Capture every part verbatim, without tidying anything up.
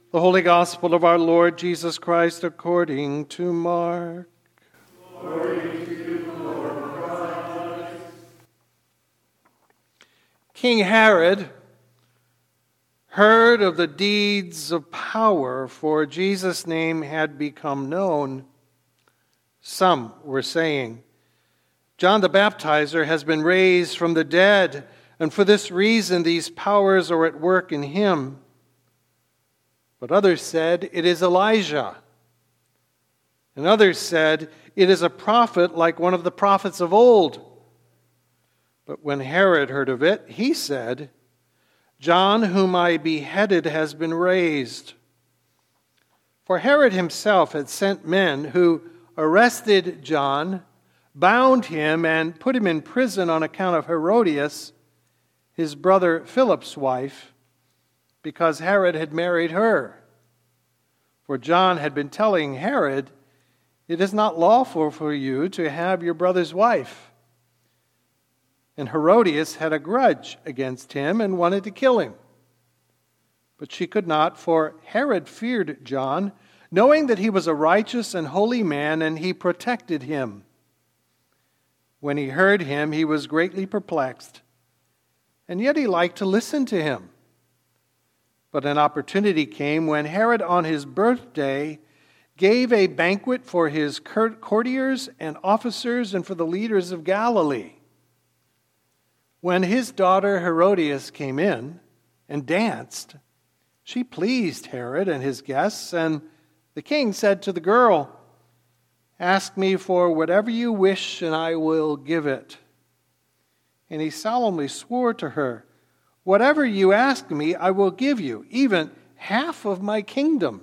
The Holy Gospel of our Lord Jesus Christ according to Mark. Glory to you, Lord Christ. King Herod heard of the deeds of power, for Jesus' name had become known. Some were saying, John the Baptizer has been raised from the dead, and for this reason these powers are at work in him. But others said, it is Elijah. And others said, it is a prophet like one of the prophets of old. But when Herod heard of it, he said, John, whom I beheaded, has been raised. For Herod himself had sent men who arrested John, bound him, and put him in prison on account of Herodias, his brother Philip's wife, because Herod had married her. For John had been telling Herod, it is not lawful for you to have your brother's wife. And Herodias had a grudge against him and wanted to kill him. But she could not, for Herod feared John, knowing that he was a righteous and holy man, and he protected him. When he heard him, he was greatly perplexed, and yet he liked to listen to him. But an opportunity came when Herod, on his birthday, gave a banquet for his courtiers and officers and for the leaders of Galilee. When his daughter Herodias came in and danced, she pleased Herod and his guests, and the king said to the girl, ask me for whatever you wish, and I will give it. And he solemnly swore to her, whatever you ask me, I will give you, even half of my kingdom.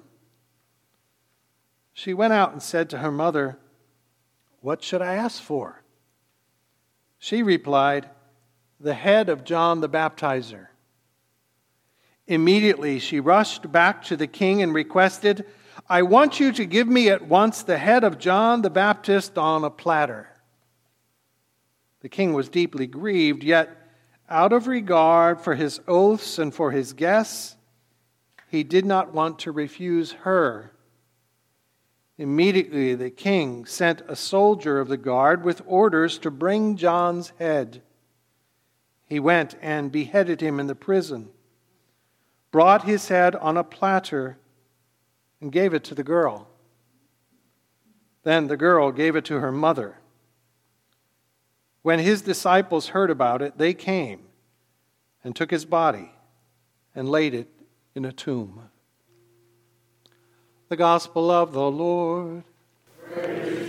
She went out and said to her mother, what should I ask for? She replied, the head of John the Baptizer. Immediately she rushed back to the king and requested, I want you to give me at once the head of John the Baptist on a platter. The king was deeply grieved, yet out of regard for his oaths and for his guests, he did not want to refuse her. Immediately the king sent a soldier of the guard with orders to bring John's head. He went and beheaded him in the prison, brought his head on a platter, and gave it to the girl. Then the girl gave it to her mother. When his disciples heard about it, they came and took his body and laid it in a tomb. The Gospel of the Lord. Praise